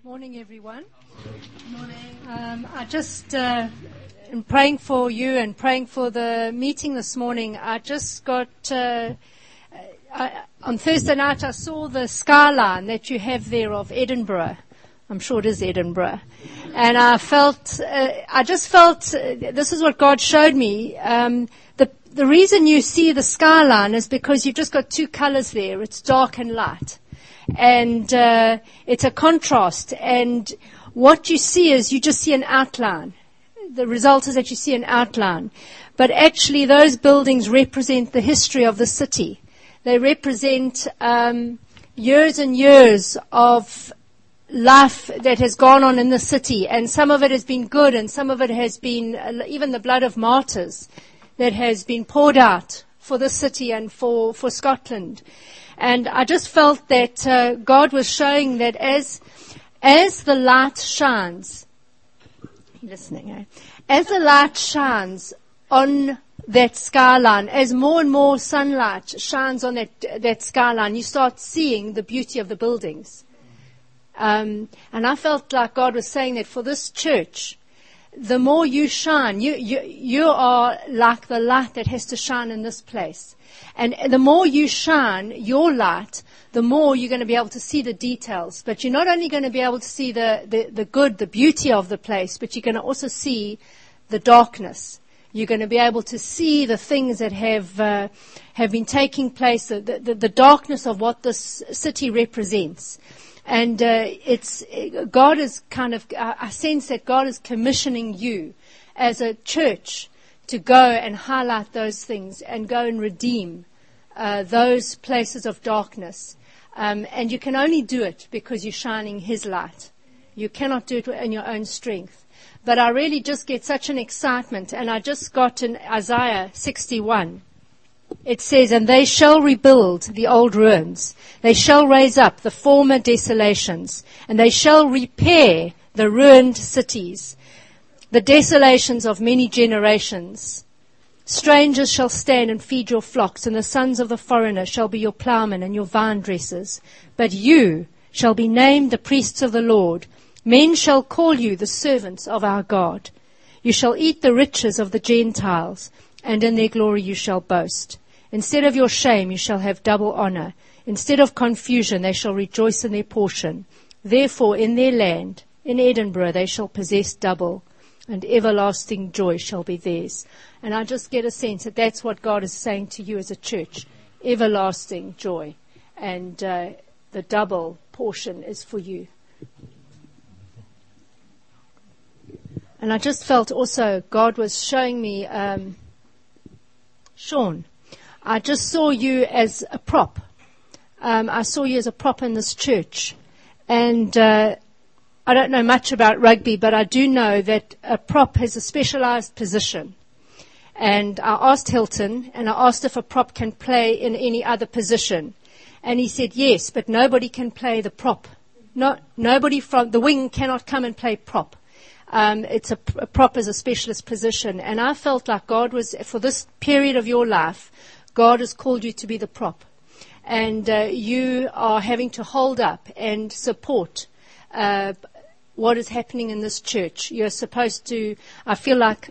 Morning, everyone. Morning. I just, in praying for you and praying for the meeting this morning, I just got, on Thursday night I saw the skyline that you have there of Edinburgh. I'm sure it is Edinburgh. And I just felt, this is what God showed me. The reason you see the skyline is because you've just got two colors there. It's dark and light. And it's a contrast. And what you see is you just see an outline. The result is that you see an outline. But actually those buildings represent the history of the city. They represent years and years of life that has gone on in the city. And some of it has been good and some of it has been even the blood of martyrs that has been poured out for the city and for Scotland. And I just felt that God was showing that as the light shines, as the light shines on that skyline, as more and more sunlight shines on that skyline, you start seeing the beauty of the buildings. And I felt like God was saying that for this church, the more you shine, you are like the light that has to shine in this place. And the more you shine your light, the more you're going to be able to see the details. But you're not only going to be able to see the good, the beauty of the place, but you're going to also see the darkness. You're going to be able to see the things that have been taking place, the darkness of what this city represents. And God is I sense that God is commissioning you as a church to go and highlight those things and go and redeem those places of darkness. And you can only do it because you're shining His light. You cannot do it in your own strength. But I really just get such an excitement, and I just got in Isaiah 61. It says, "And they shall rebuild the old ruins. They shall raise up the former desolations, and they shall repair the ruined cities, the desolations of many generations. Strangers shall stand and feed your flocks, and the sons of the foreigner shall be your plowmen and your vine dressers. But you shall be named the priests of the Lord. Men shall call you the servants of our God. You shall eat the riches of the Gentiles, and in their glory you shall boast. Instead of your shame you shall have double honor. Instead of confusion they shall rejoice in their portion. Therefore in their land, in Edinburgh, they shall possess double, and everlasting joy shall be theirs." And I just get a sense that that's what God is saying to you as a church. Everlasting joy. And the double portion is for you. And I just felt also God was showing me, Sean, I just saw you as a prop. I saw you as a prop in this church. And I don't know much about rugby, but I do know that a prop has a specialized position. And I asked Hilton, and I asked if a prop can play in any other position. And he said yes, but nobody can play the prop. Nobody from the wing cannot come and play prop. A prop is a specialist position. And I felt like God was, for this period of your life, God has called you to be the prop. And you are having to hold up and support what is happening in this church. You're supposed to, I feel like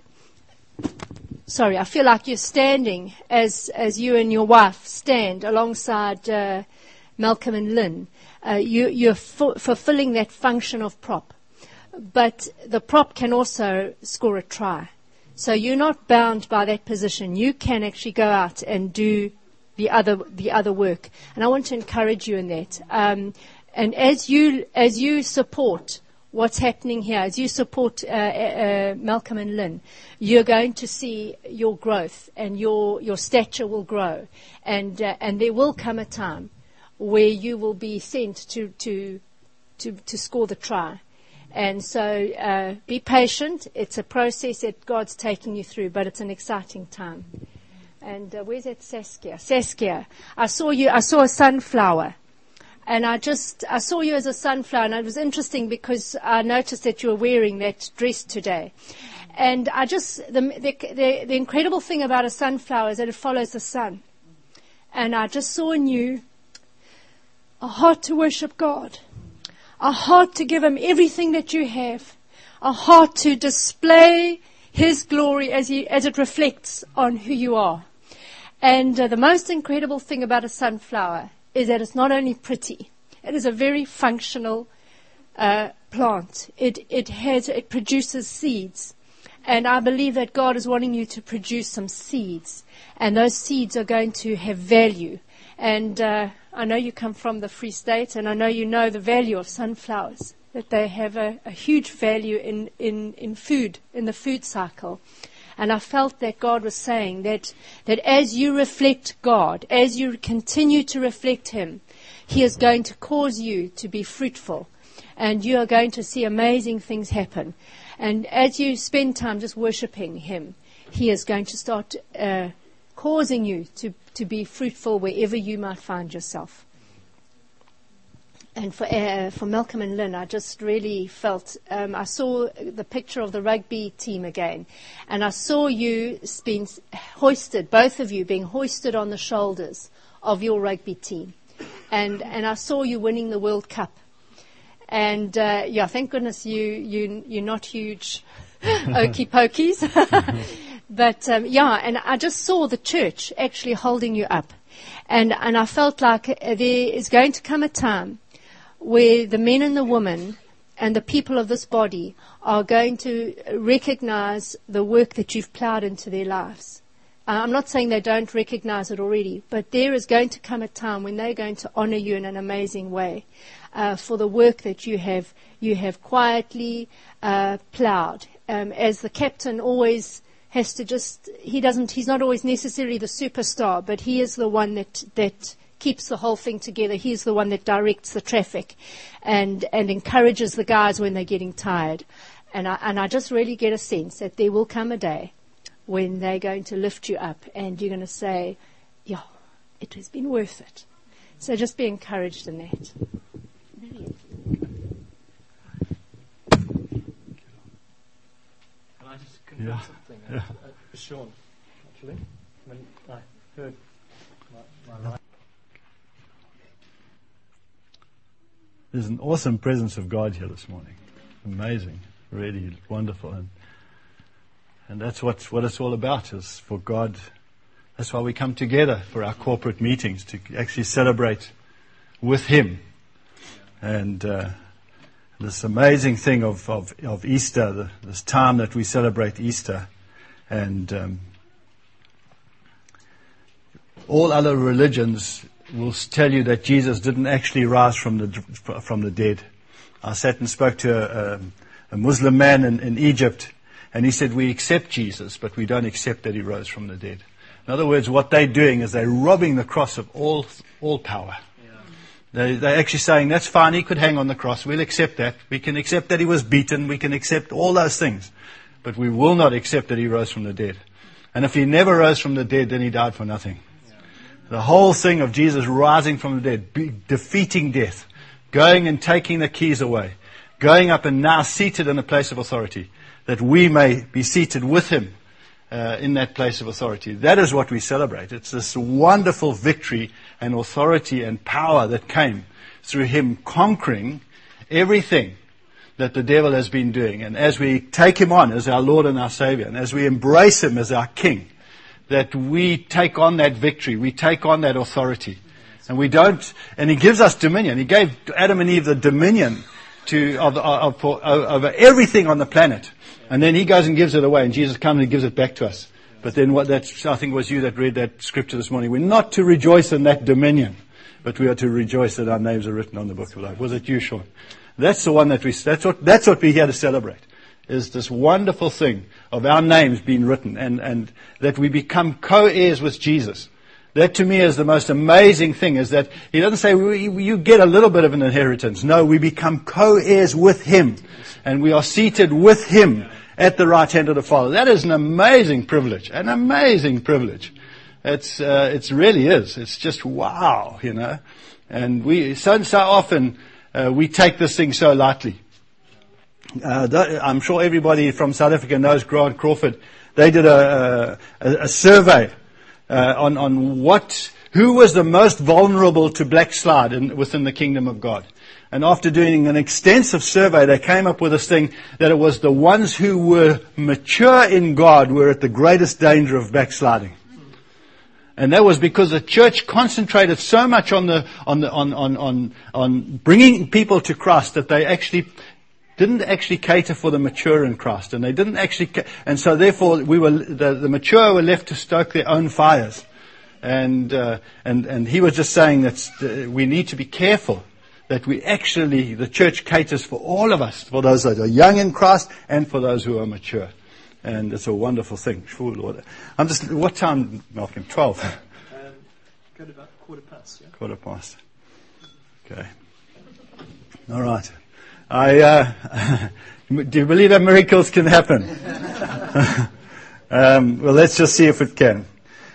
you're standing as you and your wife stand alongside Malcolm and Lynn. You're fulfilling that function of prop. But the prop can also score a try. So you're not bound by that position. You can actually go out and do the other work. And I want to encourage you in that. And as you support what's happening here, as you support Malcolm and Lynn, you're going to see your growth, and your stature will grow, and there will come a time where you will be sent to score the try. And so be patient. It's a process that God's taking you through, but it's an exciting time. And where's that Saskia? Saskia, I saw a sunflower. And I saw you as a sunflower, and it was interesting because I noticed that you were wearing that dress today. And the incredible thing about a sunflower is that it follows the sun. And I just saw in you a heart to worship God. a heart to give him everything that you have, a heart to display his glory as it reflects on who you are. And the most incredible thing about a sunflower is that it's not only pretty, it is a very functional plant. It produces seeds. And I believe that God is wanting you to produce some seeds. And those seeds are going to have value. And I know you come from the Free State, and I know you know the value of sunflowers, that they have a huge value in food, in the food cycle. And I felt that God was saying that as you reflect God, as you continue to reflect him, he is going to cause you to be fruitful. And you are going to see amazing things happen. And as you spend time just worshiping him, he is going to start causing you to be fruitful wherever you might find yourself. And for Malcolm and Lynn, I just really felt, I saw the picture of the rugby team again. And I saw you being hoisted, both of you being hoisted on the shoulders of your rugby team. And I saw you winning the World Cup. And, thank goodness you're not huge okey pokies. But, and I just saw the church actually holding you up. And I felt like there is going to come a time where the men and the women and the people of this body are going to recognize the work that you've plowed into their lives. I'm not saying they don't recognize it already, but there is going to come a time when they're going to honor you in an amazing way for the work that you have quietly plowed. As the captain always has to he's not always necessarily the superstar, but he is the one that keeps the whole thing together. He's the one that directs the traffic and encourages the guys when they're getting tired. And I just really get a sense that there will come a day when they're going to lift you up and you're going to say, yeah, it has been worth it. So just be encouraged in that. Can I just confirm something? Sean, actually, when I heard my life. There's an awesome presence of God here this morning. Amazing, really wonderful. And that's what it's all about, is for God. That's why we come together for our corporate meetings, to actually celebrate with him. And this amazing thing of Easter, this time that we celebrate Easter. And all other religions will tell you that Jesus didn't actually rise from the dead. I sat and spoke to a Muslim man in Egypt, and he said, we accept Jesus, but we don't accept that he rose from the dead. In other words, what they're doing is they're robbing the cross of all power. They're actually saying, that's fine, he could hang on the cross, we'll accept that. We can accept that he was beaten, we can accept all those things. But we will not accept that he rose from the dead. And if he never rose from the dead, then he died for nothing. The whole thing of Jesus rising from the dead, defeating death, going and taking the keys away, going up and now seated in a place of authority, that we may be seated with him in that place of authority. That is what we celebrate. It's this wonderful victory and authority and power that came through him conquering everything that the devil has been doing. And as we take him on as our Lord and our Savior, and as we embrace him as our King, that we take on that victory, we take on that authority. And he gives us dominion. He gave Adam and Eve the dominion over everything on the planet. And then he goes and gives it away, and Jesus comes and gives it back to us. But then I think was you that read that scripture this morning. We're not to rejoice in that dominion, but we are to rejoice that our names are written on the book of life. Was it you, Sean? That's the one that's what we're here to celebrate, is this wonderful thing of our names being written, and that we become co-heirs with Jesus. That to me is the most amazing thing, is that he doesn't say you get a little bit of an inheritance. No, we become co-heirs with him, and we are seated with him at the right hand of the Father. That is an amazing privilege, an amazing privilege. It really is. It's just wow, you know. And we so often we take this thing so lightly. I'm sure everybody from South Africa knows Grant Crawford. They did a survey on who was the most vulnerable to backslide within the kingdom of God. And after doing an extensive survey, they came up with this thing that it was the ones who were mature in God were at the greatest danger of backsliding. And that was because the church concentrated so much on bringing people to Christ that they didn't actually cater for the mature in Christ, and they didn't actually, and so therefore the mature were left to stoke their own fires. And he was just saying that we need to be careful that the church caters for all of us, for those that are young in Christ and for those who are mature. And it's a wonderful thing. Sure, Lord. What time, Malcolm? 12? Got about 1:15, yeah? 1:15. Okay. All right. Do you believe that miracles can happen? Well, let's just see if it can.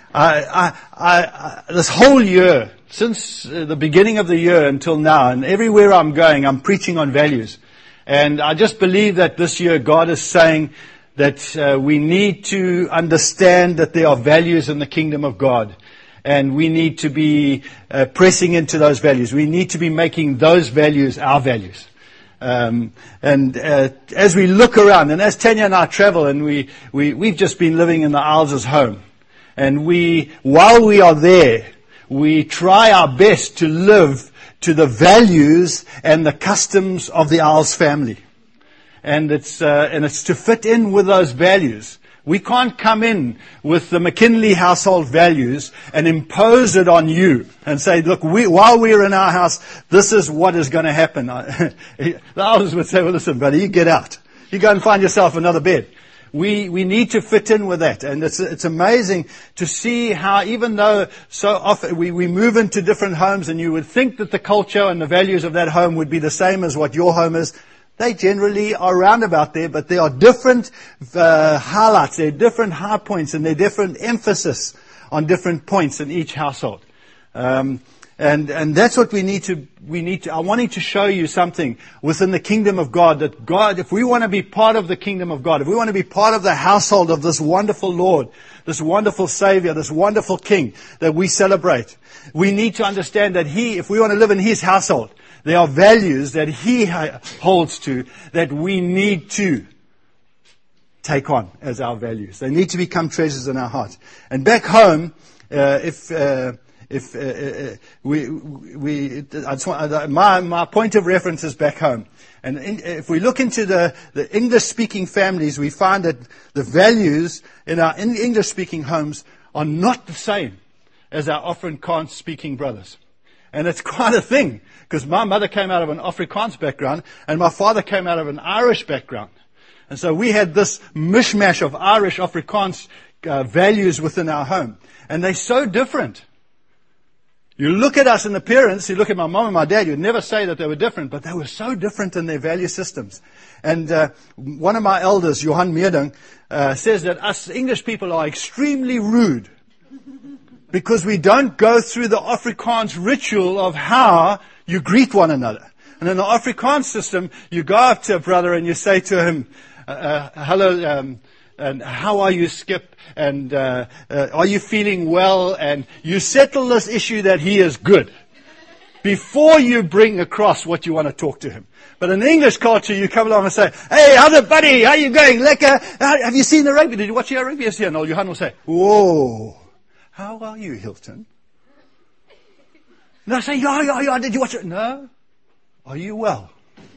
This whole year, since the beginning of the year until now, and everywhere I'm going, I'm preaching on values. And I just believe that this year God is saying that we need to understand that there are values in the kingdom of God. And we need to be pressing into those values. We need to be making those values our values. As we look around, and as Tanya and I travel, and we've just been living in the Isles' home. And while we are there, we try our best to live to the values and the customs of the Isles family. And it's to fit in with those values. We can't come in with the McKinley household values and impose it on you and say, look, while we're in our house, this is what is going to happen. The elders would say, well, listen, buddy, you get out. You go and find yourself another bed. We need to fit in with that. And it's amazing to see how, even though so often we move into different homes and you would think that the culture and the values of that home would be the same as what your home is, they generally are roundabout there, but there are different highlights, there are different high points, and there are different emphasis on different points in each household. And that's what we need to. I wanted to show you something within the kingdom of God, that God, if we want to be part of the kingdom of God, if we want to be part of the household of this wonderful Lord, this wonderful Savior, this wonderful King that we celebrate, we need to understand that if we want to live in His household, there are values that He holds to that we need to take on as our values. They need to become treasures in our heart. And back home, my point of reference is back home. And if we look into the English-speaking families, we find that the values in our English-speaking homes are not the same as our Afrikaans-speaking brothers. And it's quite a thing, because my mother came out of an Afrikaans background, and my father came out of an Irish background. And so we had this mishmash of Irish Afrikaans values within our home. And they're so different. You look at us in appearance, you look at my mom and my dad, you'd never say that they were different, but they were so different in their value systems. And one of my elders, Johan Meerding, says that us English people are extremely rude because we don't go through the Afrikaans ritual of how you greet one another. And in the Afrikaans system, you go up to a brother and you say to him, hello, and how are you, Skip? And are you feeling well? And you settle this issue that he is good before you bring across what you want to talk to him. But in the English culture, you come along and say, hey, how's it, buddy? How you going? Lekker? Have you seen the rugby? Did you watch your rugby yesterday? And old Johan will say, whoa, how are you, Hilton? And I say, yeah, did you watch it? No. Are you well?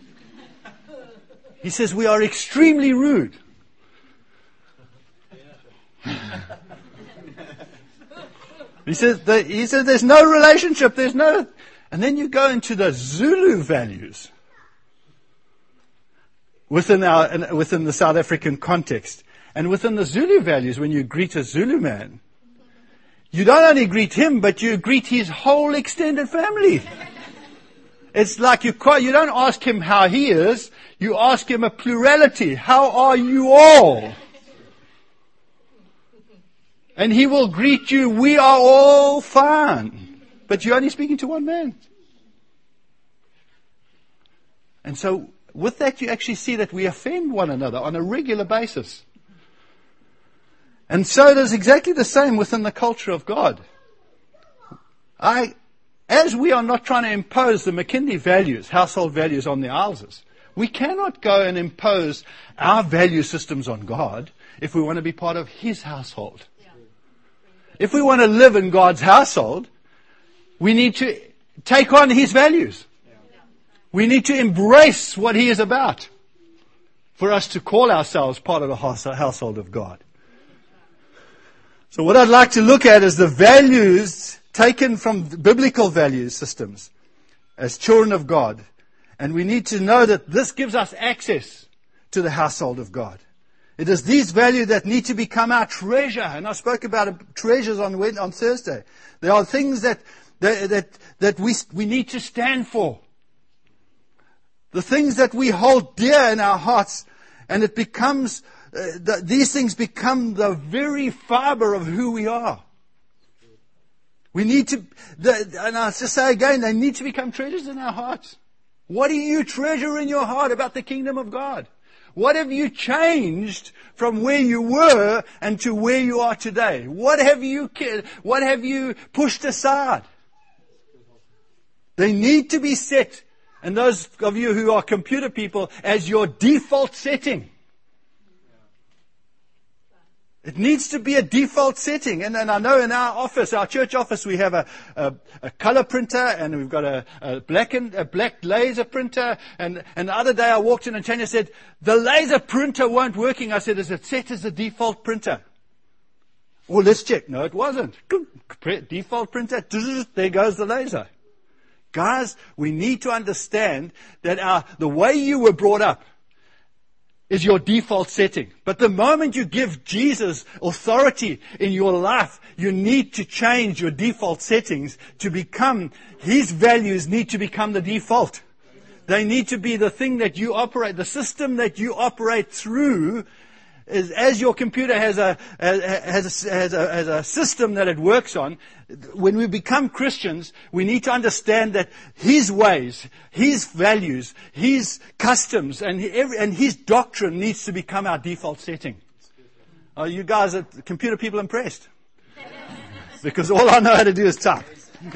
He says, we are extremely rude. He says there's no relationship, and then you go into the Zulu values within the South African context. And within the Zulu values, when you greet a Zulu man, you don't only greet him, but you greet his whole extended family. It's like you don't ask him how he is, you ask him a plurality. How are you all? And he will greet you, we are all fine. But you're only speaking to one man. And so with that you actually see that we offend one another on a regular basis. And so it is exactly the same within the culture of God. as we are not trying to impose the McKinley values, household values on the Ileses, we cannot go and impose our value systems on God if we want to be part of His household. If we want to live in God's household, we need to take on His values. We need to embrace what He is about for us to call ourselves part of the household of God. So what I'd like to look at is the values taken from biblical value systems as children of God. And we need to know that this gives us access to the household of God. It is these values that need to become our treasure. And I spoke about treasures on Thursday. There are things that we need to stand for. The things that we hold dear in our hearts. And it becomes, these things become the very fiber of who we are. We need to, and I'll just say again, they need to become treasures in our hearts. What do you treasure in your heart about the kingdom of God? What have you changed from where you were and to where you are today? What have you pushed aside? They need to be set, and those of you who are computer people, as your default setting. It needs to be a default setting. And I know in our office, our church office, we have a color printer, and we've got a black laser printer. And the other day I walked in and Tanya said, the laser printer weren't working. I said, is it set as a default printer? Well, let's check. No, it wasn't. Default printer. There goes the laser. Guys, we need to understand that the way you were brought up is your default setting. But the moment you give Jesus authority in your life, you need to change your default settings to become, His values need to become the default. They need to be the thing that you operate, the system that you operate through. Is, as your computer has a system that it works on, when we become Christians, we need to understand that His ways, His values, His customs, and His doctrine needs to become our default setting. Are you guys, computer people, impressed? Because all I know how to do is type.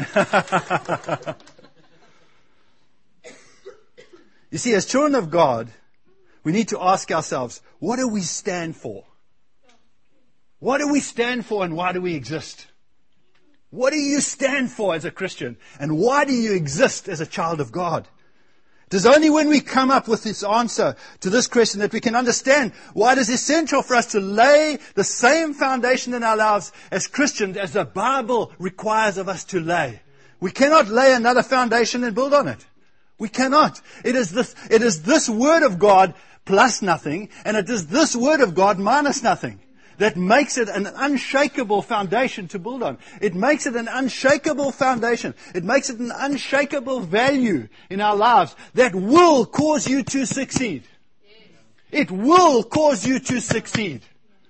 You see, as children of God, we need to ask ourselves, what do we stand for? What do we stand for, and why do we exist? What do you stand for as a Christian, and why do you exist as a child of God? It is only when we come up with this answer to this question that we can understand why it is essential for us to lay the same foundation in our lives as Christians as the Bible requires of us to lay. We cannot lay another foundation and build on it. We cannot. It is this Word of God plus nothing, and it is this Word of God minus nothing that makes it an unshakable foundation to build on. It makes it an unshakable foundation. It makes it an unshakable value in our lives that will cause you to succeed. It will cause you to succeed.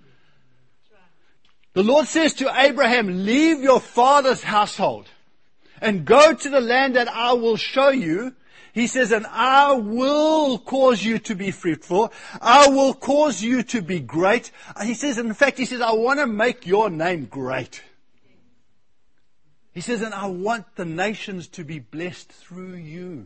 The Lord says to Abraham, leave your father's household and go to the land that I will show you. He says, and I will cause you to be fruitful. I will cause you to be great. He says, in fact, I want to make your name great. He says, and I want the nations to be blessed through you.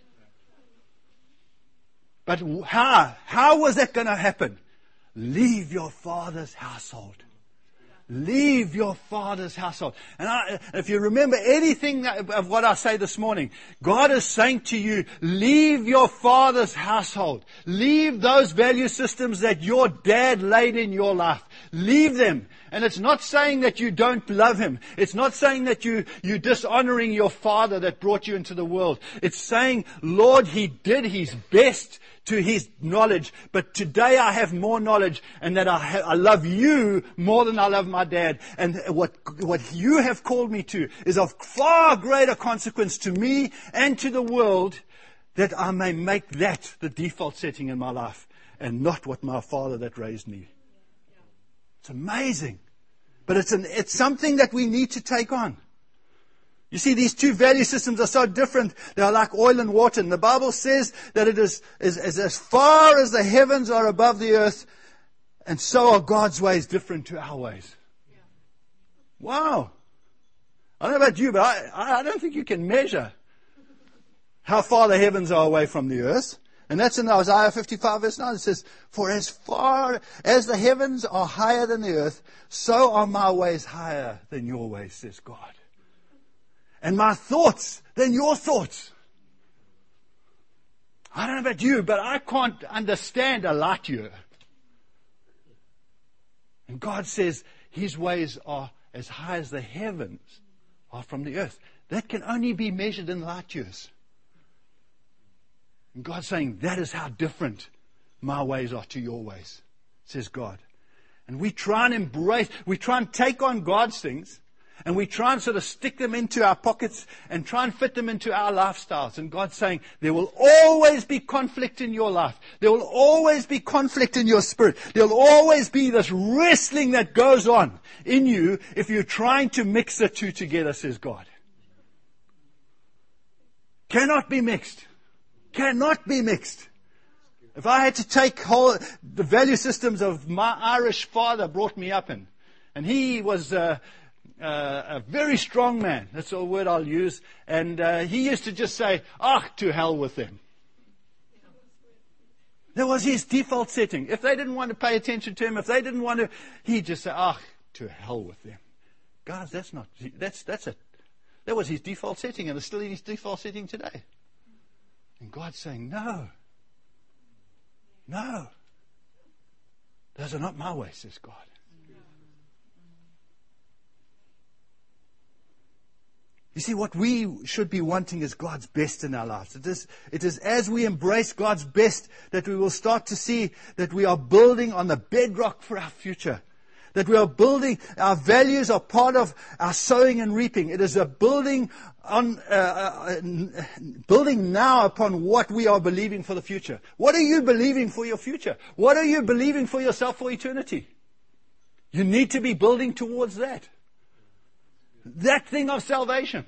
But how? How was that going to happen? Leave your father's household. Leave your father's household. And if you remember anything of what I say this morning, God is saying to you, leave your father's household. Leave those value systems that your dad laid in your life. Leave them. And it's not saying that you don't love him. It's not saying that you're dishonoring your father that brought you into the world. It's saying, Lord, he did his best to his knowledge, but today I have more knowledge, and that I love you more than I love my dad. And what you have called me to is of far greater consequence to me and to the world, that I may make that the default setting in my life and not what my father that raised me. It's amazing. But it's something that we need to take on. You see, these two value systems are so different. They are like oil and water. And the Bible says that it is as far as the heavens are above the earth, and so are God's ways different to our ways. Wow. I don't know about you, but I don't think you can measure how far the heavens are away from the earth. And that's in Isaiah 55 verse 9. It says, for as far as the heavens are higher than the earth, so are my ways higher than your ways, says God. And my thoughts than your thoughts. I don't know about you, but I can't understand a light year. And God says His ways are as high as the heavens are from the earth. That can only be measured in light years. And God's saying, that is how different my ways are to your ways, says God. And we try and take on God's things, and we try and sort of stick them into our pockets and try and fit them into our lifestyles. And God's saying, there will always be conflict in your life. There will always be conflict in your spirit. There will always be this wrestling that goes on in you if you're trying to mix the two together, says God. Cannot be mixed. Cannot be mixed. If I had to take the value systems of my Irish father brought me up in, and he was a very strong man, that's a word I'll use, and he used to just say, to hell with them. That was his default setting. If they didn't want to pay attention to him, if they didn't want to, he'd just say, to hell with them. Guys, that was his default setting, and it's still his default setting today. And God's saying, no. Those are not my ways, says God. You see, what we should be wanting is God's best in our lives. It is as we embrace God's best that we will start to see that we are building on the bedrock for our future. That we are building, our values are part of our sowing and reaping. It is a building now upon what we are believing for the future. What are you believing for your future? What are you believing for yourself for eternity? You need to be building towards that. That thing of salvation.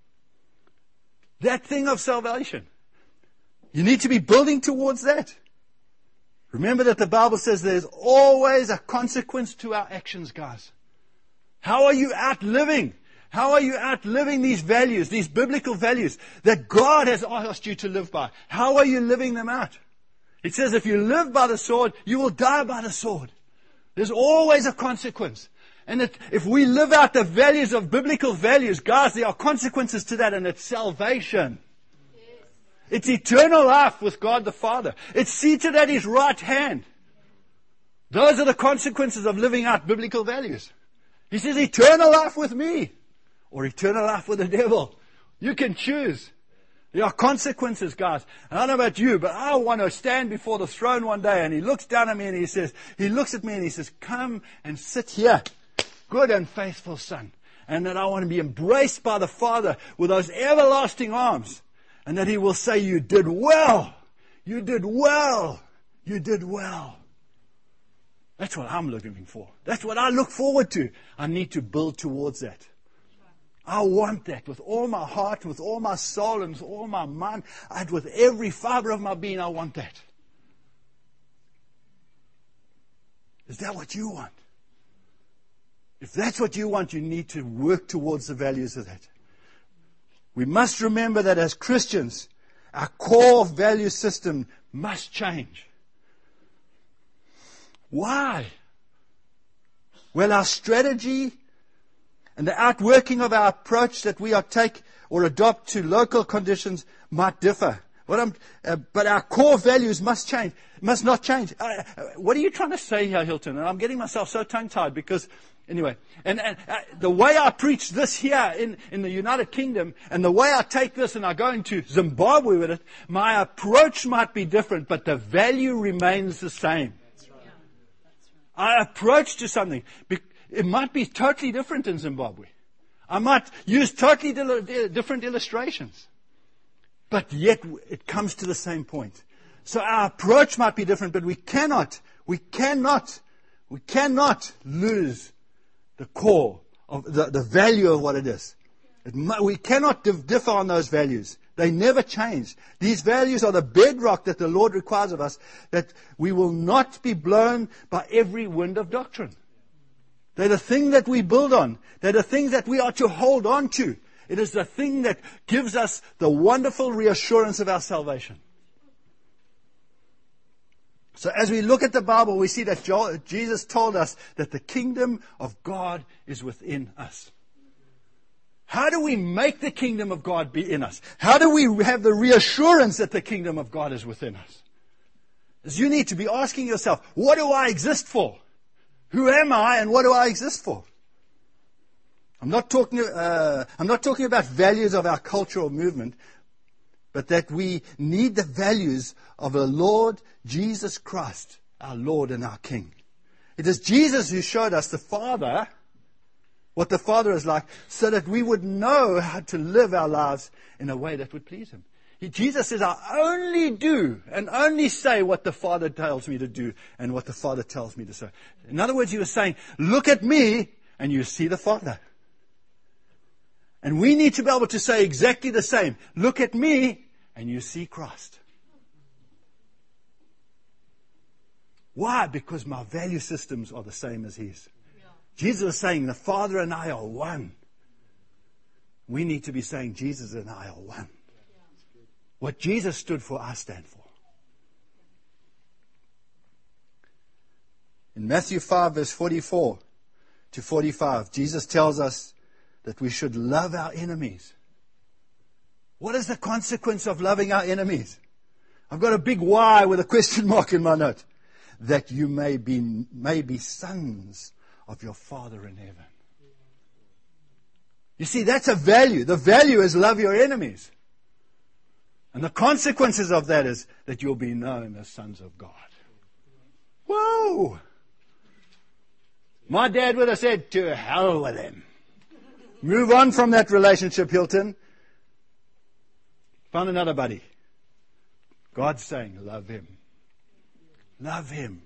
That thing of salvation. You need to be building towards that. Remember that the Bible says there's always a consequence to our actions, guys. How are you outliving? How are you outliving these values, these biblical values that God has asked you to live by? How are you living them out? It says if you live by the sword, you will die by the sword. There's always a consequence. And if we live out the values of biblical values, guys, there are consequences to that, and it's salvation. It's eternal life with God the Father. It's seated at His right hand. Those are the consequences of living out biblical values. He says eternal life with me or eternal life with the devil. You can choose. There are consequences, guys. And I don't know about you, but I want to stand before the throne one day, and He looks down at me and He looks at me and He says, come and sit here, good and faithful son. And that I want to be embraced by the Father with those everlasting arms. And that He will say, you did well. You did well. You did well. That's what I'm looking for. That's what I look forward to. I need to build towards that. I want that with all my heart, with all my soul, and with all my mind. With every fiber of my being, I want that. Is that what you want? If that's what you want, you need to work towards the values of that. We must remember that as Christians, our core value system must change. Why? Well, our strategy and the outworking of our approach that we take or adopt to local conditions might differ. But our core values must change, must not change. What are you trying to say here, Hilton? And I'm getting myself so tongue-tied because, anyway, and the way I preach this here in the United Kingdom, and the way I take this and I go into Zimbabwe with it, my approach might be different, but the value remains the same. That's right. Our approach to something, it might be totally different in Zimbabwe. I might use totally different illustrations. But yet it comes to the same point. So our approach might be different, but we cannot lose the core of the value of what it is. We cannot differ on those values. They never change. These values are the bedrock that the Lord requires of us, that we will not be blown by every wind of doctrine. They're the thing that we build on. They're the things that we are to hold on to. It is the thing that gives us the wonderful reassurance of our salvation. So as we look at the Bible, we see that Jesus told us that the kingdom of God is within us. How do we make the kingdom of God be in us? How do we have the reassurance that the kingdom of God is within us? As you need to be asking yourself, what do I exist for? Who am I and what do I exist for? I'm not talking about values of our cultural movement, but that we need the values of the Lord Jesus Christ, our Lord and our King. It is Jesus who showed us the Father, what the Father is like, so that we would know how to live our lives in a way that would please Him. Jesus says, I only do and only say what the Father tells me to do and what the Father tells me to say. In other words, He was saying, look at me and you see the Father. And we need to be able to say exactly the same. Look at me and you see Christ. Why? Because my value systems are the same as His. Jesus is saying the Father and I are one. We need to be saying Jesus and I are one. What Jesus stood for, I stand for. In Matthew 5, verse 44 to 45, Jesus tells us that we should love our enemies. What is the consequence of loving our enemies? I've got a big Y with a question mark in my note. That you may be sons of your Father in heaven. You see, that's a value. The value is love your enemies. And the consequences of that is that you'll be known as sons of God. Whoa! My dad would have said, to hell with him. Move on from that relationship, Hilton. Find another buddy. God's saying, love him. Love him.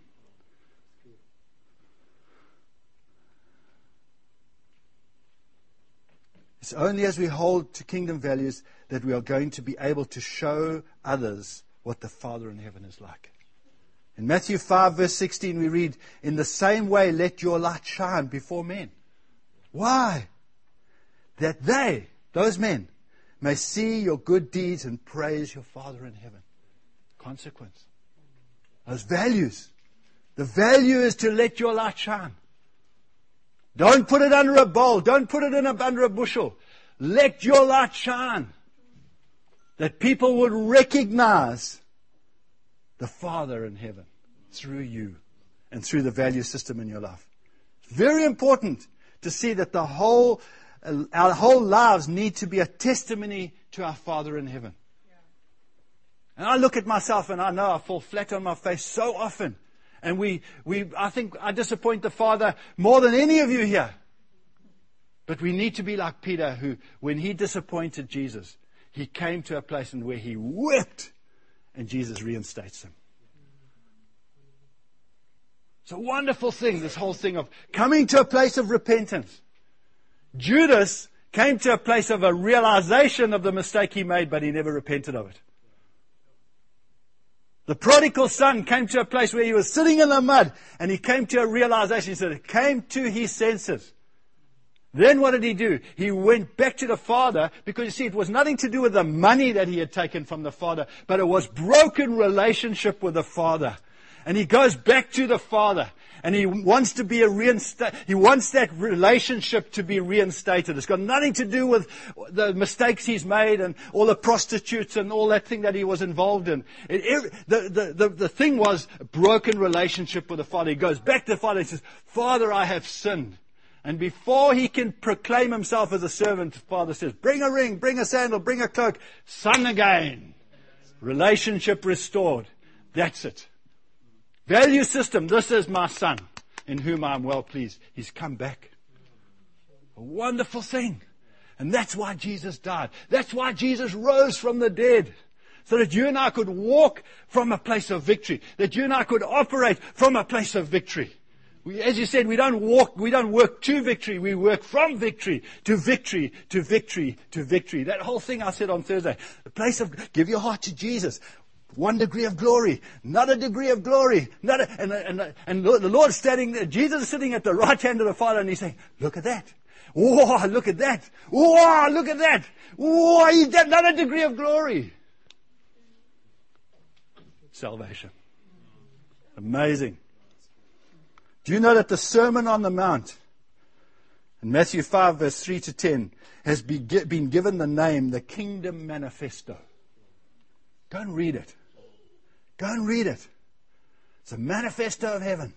It's only as we hold to kingdom values that we are going to be able to show others what the Father in heaven is like. In Matthew 5, verse 16, we read, in the same way, let your light shine before men. Why? That they, those men, may see your good deeds and praise your Father in heaven. Consequence. Those values. The value is to let your light shine. Don't put it under a bowl. Don't put it under a bushel. Let your light shine. That people would recognize the Father in heaven through you and through the value system in your life. It's very important to see that our whole lives need to be a testimony to our Father in heaven. And I look at myself and I know I fall flat on my face so often. And I think I disappoint the Father more than any of you here. But we need to be like Peter, who, when he disappointed Jesus, he came to a place where he wept and Jesus reinstates him. It's a wonderful thing, this whole thing of coming to a place of repentance. Judas came to a place of a realization of the mistake he made, but he never repented of it. The prodigal son came to a place where he was sitting in the mud and he came to a realization. He said, it came to his senses. Then what did he do? He went back to the Father because, you see, it was nothing to do with the money that he had taken from the Father, but it was broken relationship with the Father. And he goes back to the Father and he wants to be he wants that relationship to be reinstated. It's got nothing to do with the mistakes he's made and all the prostitutes and all that thing that he was involved in. The thing was a broken relationship with the Father. He goes back to the Father and says, Father, I have sinned. And before he can proclaim himself as a servant, the Father says, bring a ring, bring a sandal, bring a cloak, son again. Relationship restored. That's it. Value system, this is my son, in whom I am well pleased. He's come back. A wonderful thing. And that's why Jesus died. That's why Jesus rose from the dead. So that you and I could walk from a place of victory. That you and I could operate from a place of victory. As you said, we don't work to victory. We work from victory to victory to victory to victory. That whole thing I said on Thursday. The place of give your heart to Jesus. 1 degree of glory, another degree of glory, and the Lord standing there, Jesus is sitting at the right hand of the Father, and he's saying, look at that. Oh, look at that. Oh, look at that. Oh, he's got another degree of glory. Salvation. Amazing. Do you know that the Sermon on the Mount in Matthew 5, verse 3 to 10, has been given the name, the Kingdom Manifesto? Go and read it. Go and read it. It's a manifesto of heaven.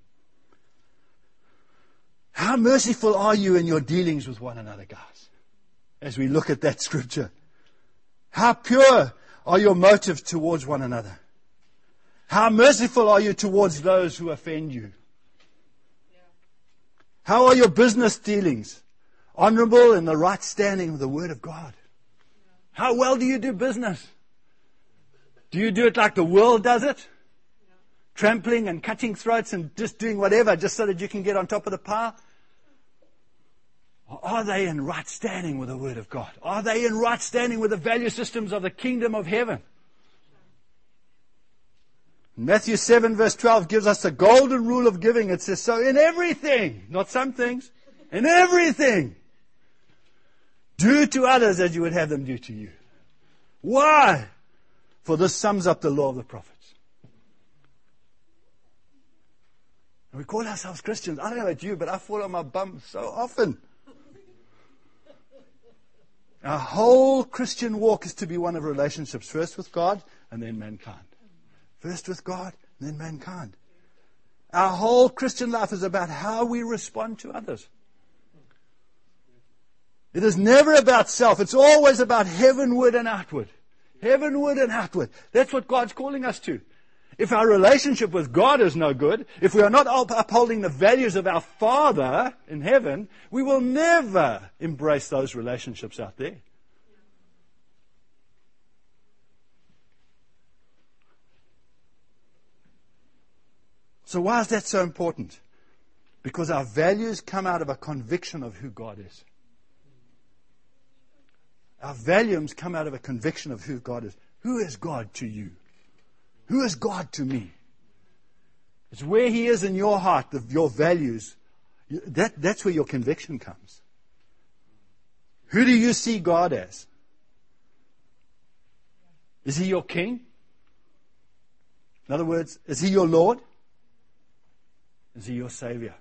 How merciful are you in your dealings with one another, guys? As we look at that scripture. How pure are your motives towards one another? How merciful are you towards those who offend you? How are your business dealings? Honorable in the right standing with the Word of God. How well do you do business? Do you do it like the world does it? Trampling and cutting throats and just doing whatever just so that you can get on top of the pile? Or are they in right standing with the Word of God? Are they in right standing with the value systems of the kingdom of heaven? Matthew 7 verse 12 gives us the golden rule of giving. It says, so in everything, not some things, in everything, do to others as you would have them do to you. Why? For this sums up the law of the prophets. And we call ourselves Christians. I don't know about you, but I fall on my bum so often. Our whole Christian walk is to be one of relationships, first with God and then mankind. First with God, and then mankind. Our whole Christian life is about how we respond to others. It is never about self. It's always about heavenward and outward. Heavenward and outward. That's what God's calling us to. If our relationship with God is no good, if we are not upholding the values of our Father in heaven, we will never embrace those relationships out there. So why is that so important? Because our values come out of a conviction of who God is. Our values come out of a conviction of who God is. Who is God to you? Who is God to me? It's where He is in your heart, your values. That's where your conviction comes. Who do you see God as? Is He your King? In other words, is He your Lord? Is He your Savior?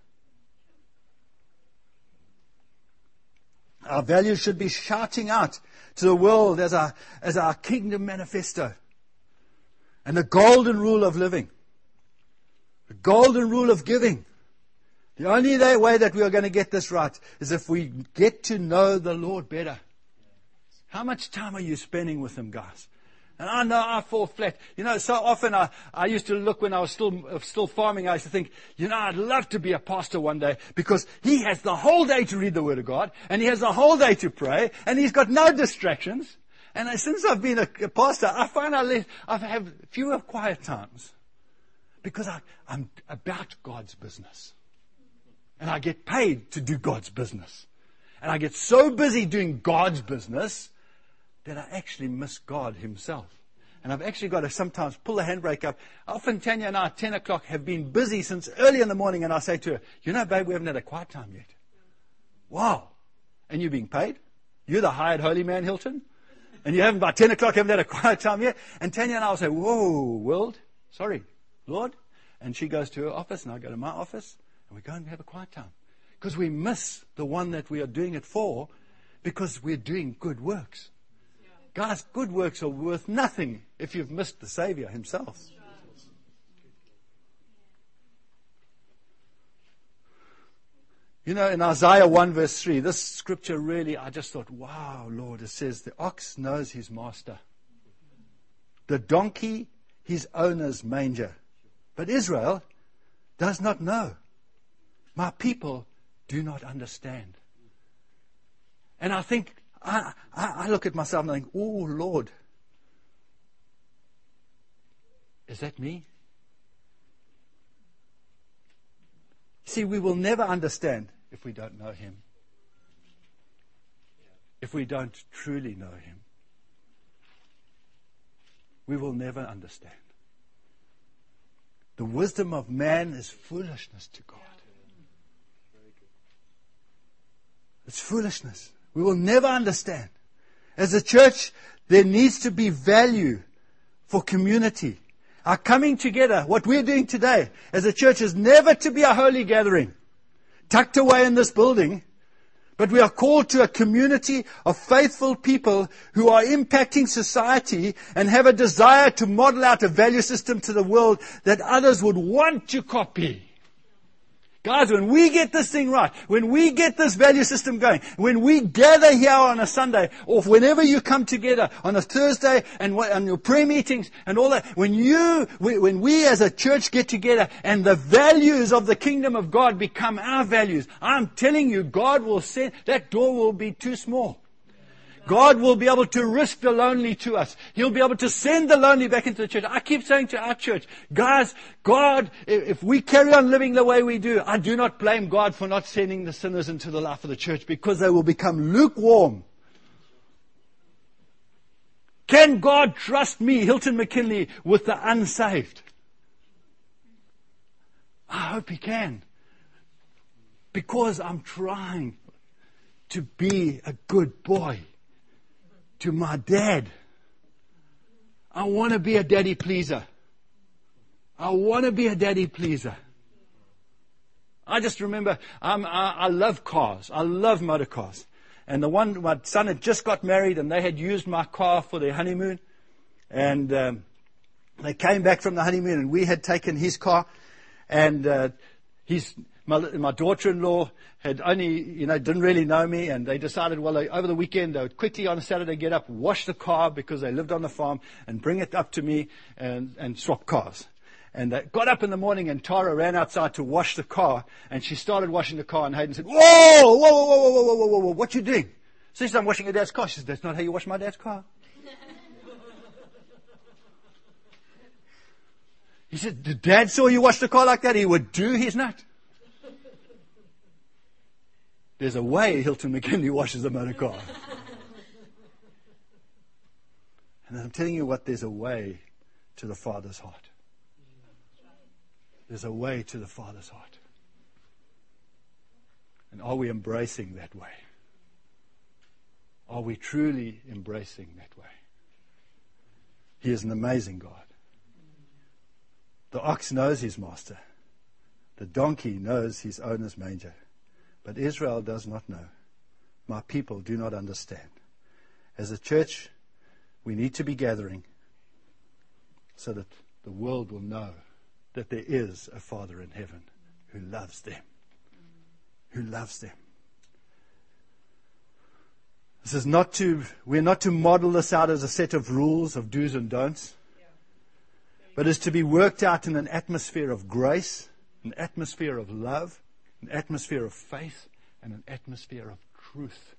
Our values should be shouting out to the world as our kingdom manifesto. And the golden rule of living. The golden rule of giving. The only way that we are going to get this right is if we get to know the Lord better. How much time are you spending with Him, guys? And I know I fall flat. You know, so often I used to look when I was still farming, I used to think, you know, I'd love to be a pastor one day because he has the whole day to read the Word of God and he has the whole day to pray and he's got no distractions. And since I've been a pastor, I find I have fewer quiet times because I'm about God's business. And I get paid to do God's business. And I get so busy doing God's business that I actually miss God Himself. And I've actually got to sometimes pull the handbrake up. Often Tanya and I at 10 o'clock have been busy since early in the morning, and I say to her, you know, babe, we haven't had a quiet time yet. Wow. And you're being paid? You're the hired holy man, Hilton? And you haven't, by 10 o'clock, haven't had a quiet time yet? And Tanya and I will say, whoa, world, sorry, Lord. And she goes to her office, and I go to my office, and we go and have a quiet time. Because we miss the one that we are doing it for, because we're doing good works. Guys, good works are worth nothing if you've missed the Savior Himself. You know, in Isaiah 1 verse 3, this scripture really, I just thought, wow, Lord, it says, the ox knows his master, the donkey his owner's manger, but Israel does not know. My people do not understand. And I think, I look at myself and I think, oh, Lord, is that me? See, we will never understand if we don't know Him. If we don't truly know Him. we will never understand. The wisdom of man is foolishness to God. It's foolishness. We will never understand. As a church, there needs to be value for community. Our coming together, what we're doing today as a church, is never to be a holy gathering tucked away in this building, but we are called to a community of faithful people who are impacting society and have a desire to model out a value system to the world that others would want to copy. Guys, when we get this thing right, when we get this value system going, when we gather here on a Sunday, or whenever you come together on a Thursday and on your prayer meetings and all that, when we as a church get together and the values of the kingdom of God become our values, I'm telling you, God will send, that door will be too small. God will be able to risk the lonely to us. He'll be able to send the lonely back into the church. I keep saying to our church, guys, God, if we carry on living the way we do, I do not blame God for not sending the sinners into the life of the church, because they will become lukewarm. Can God trust me, Hilton McKinley, with the unsaved? I hope He can. Because I'm trying to be a good boy to my dad. I want to be a daddy pleaser. I want to be a daddy pleaser. I just remember, I love cars. I love motor cars. And my son had just got married, and they had used my car for their honeymoon. And they came back from the honeymoon, and we had taken his car. And my daughter-in-law had only, didn't really know me, and they decided, over the weekend, they would quickly on a Saturday get up, wash the car because they lived on the farm, and bring it up to me and swap cars. And they got up in the morning, and Tara ran outside to wash the car, and she started washing the car, and Hayden said, whoa, what you doing? So she said, I'm washing your dad's car. She said, that's not how you wash my dad's car. He said, the dad saw you wash the car like that, he would do his nut. There's a way Hilton McKinley washes a motor car. And I'm telling you what, there's a way to the Father's heart. There's a way to the Father's heart. And are we embracing that way? Are we truly embracing that way? He is an amazing God. The ox knows his master. The donkey knows his owner's manger. But Israel does not know. My people do not understand. As a church, we need to be gathering so that the world will know that there is a Father in heaven who loves them. Who loves them. This is we're not to model this out as a set of rules of do's and don'ts, but is to be worked out in an atmosphere of grace, an atmosphere of love, an atmosphere of faith, and an atmosphere of truth.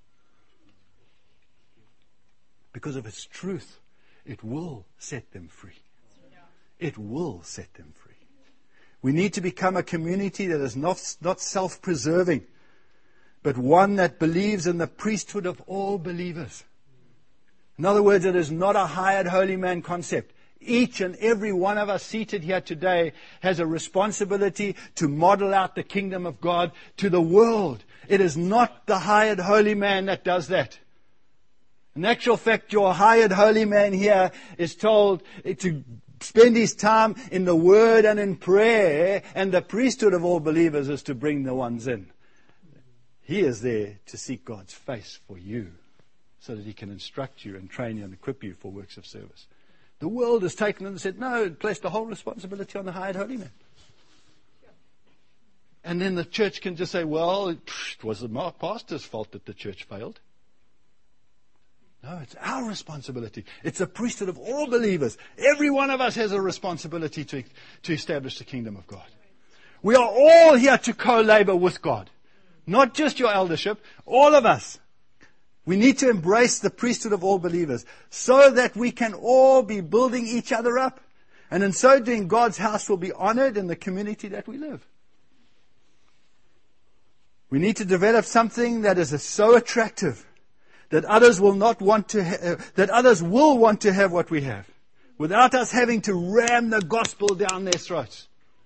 Because of its truth, it will set them free. It will set them free. We need to become a community that is not self-preserving, but one that believes in the priesthood of all believers. In other words, it is not a hired holy man concept. Each and every one of us seated here today has a responsibility to model out the kingdom of God to the world. It is not the hired holy man that does that. In actual fact, your hired holy man here is told to spend his time in the Word and in prayer, and the priesthood of all believers is to bring the ones in. He is there to seek God's face for you so that He can instruct you and train you and equip you for works of service. The world has taken it and said, no, it placed the whole responsibility on the hired holy man. And then the church can just say, well, it was the pastor's fault that the church failed. No, it's our responsibility. It's a priesthood of all believers. Every one of us has a responsibility to establish the kingdom of God. We are all here to co-labor with God. Not just your eldership, all of us. We need to embrace the priesthood of all believers so that we can all be building each other up. And in so doing, God's house will be honored in the community that we live. We need to develop something that is so attractive that others will not want to that others will want to have what we have. without us having to ram the gospel down their throats.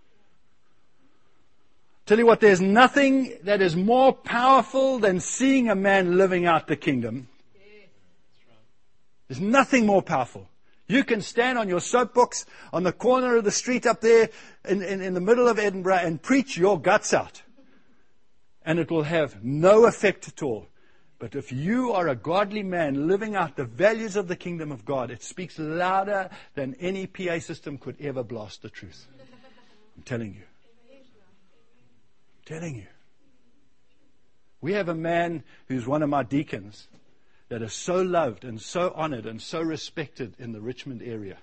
Tell you what, there's nothing that is more powerful than seeing a man living out the kingdom. There's nothing more powerful. You can stand on your soapbox on the corner of the street up there in the middle of Edinburgh and preach your guts out. And it will have no effect at all. But if you are a godly man living out the values of the kingdom of God, it speaks louder than any PA system could ever blast the truth. I'm telling you. Telling you. We have a man who's one of my deacons that is so loved and so honored and so respected in the Richmond area.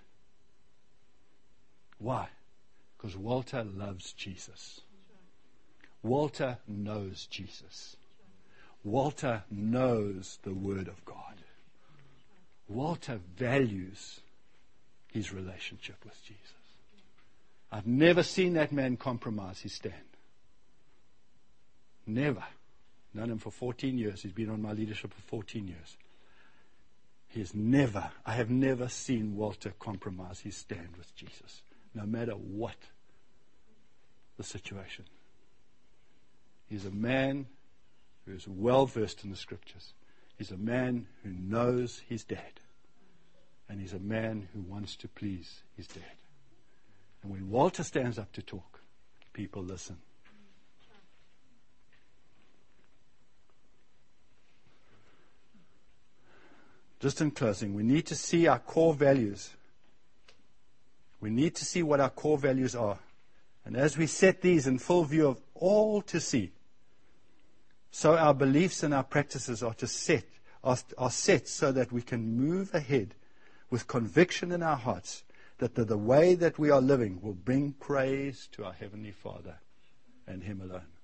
Why? Because Walter loves Jesus. Walter knows Jesus. Walter knows the Word of God. Walter values his relationship with Jesus. I've never seen that man compromise his stand. Never. Known him for 14 years. He's been on my leadership for 14 years. I have never seen Walter compromise his stand with Jesus, no matter what the situation. He's a man who is well versed in the scriptures. He's a man who knows his dad. And he's a man who wants to please his dad. And when Walter stands up to talk, people listen. Just in closing, we need to see our core values. We need to see what our core values are. And as we set these in full view of all to see, so our beliefs and our practices are set so that we can move ahead with conviction in our hearts that the way that we are living will bring praise to our Heavenly Father and Him alone.